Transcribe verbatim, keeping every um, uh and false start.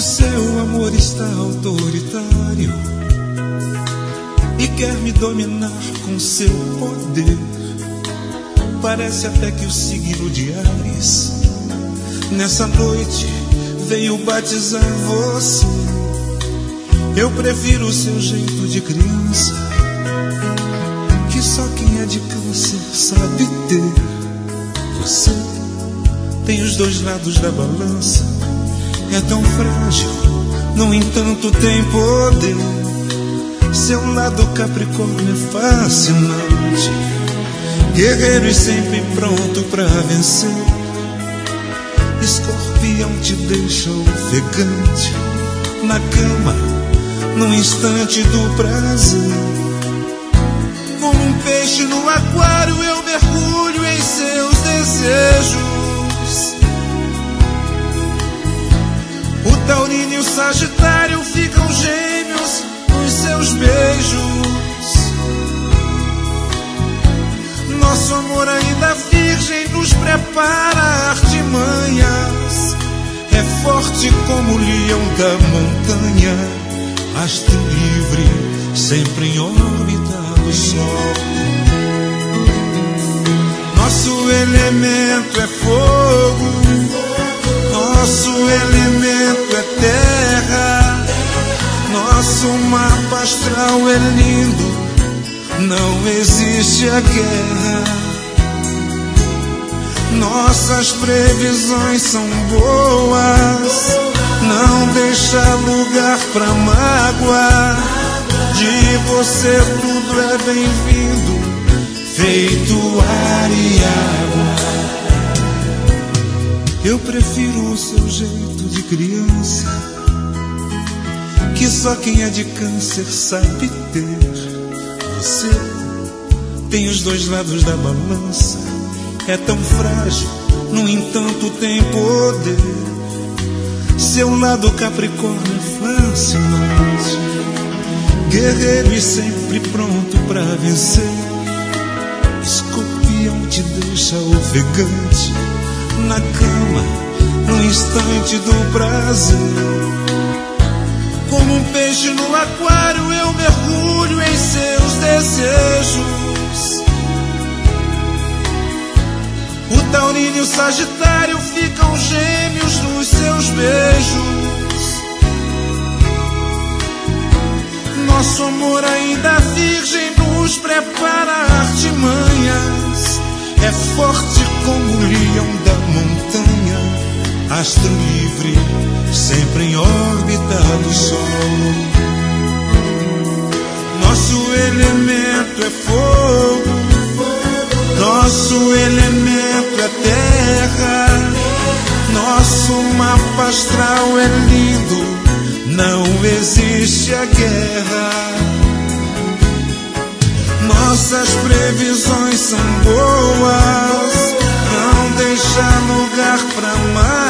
seu amor está autoritário e quer me dominar com seu poder. Parece até que o signo de Áries nessa noite veio batizar você. Eu prefiro o seu jeito de criança, que só quem é de câncer sabe ter. Você tem os dois lados da balança, é tão frágil, no entanto tem poder. Seu lado Capricórnio é fascinante, guerreiro e sempre pronto pra vencer. Escorpião te deixa ofegante na cama, no instante do prazer. Como um peixe no aquário eu mergulho em seus desejos. O taurino e o sagitário ficam gêmeos nos seus beijos. Nosso amor ainda virgem nos prepara artimanhas. É forte como o leão da montanha, astro livre, sempre em órbita do sol. Nosso elemento é fogo, nosso elemento é terra. Nosso mapa astral é lindo, não existe a guerra. Nossas previsões são boas, não deixa lugar pra mágoa. De você tudo é bem-vindo, feito ar e água. Eu prefiro o seu jeito de criança, que só quem é de câncer sabe ter. Você tem os dois lados da balança, é tão frágil, no entanto tem poder. Seu lado Capricórnio é fascinante, guerreiro e sempre pronto pra vencer. Escorpião te deixa ofegante na cama, no instante do prazer. Como um peixe no aquário eu mergulho em seus desejos. O taurino e o sagitário ficam gêmeos nos seus beijos. Nosso amor ainda virgem nos prepara artimanhas. É forte como o leão da montanha, astro livre, sempre em órbita do sol. Nosso elemento é fogo, nosso elemento é terra. Nosso mapa astral é lindo, não existe a guerra. Nossas previsões são boas, não deixa lugar pra mais.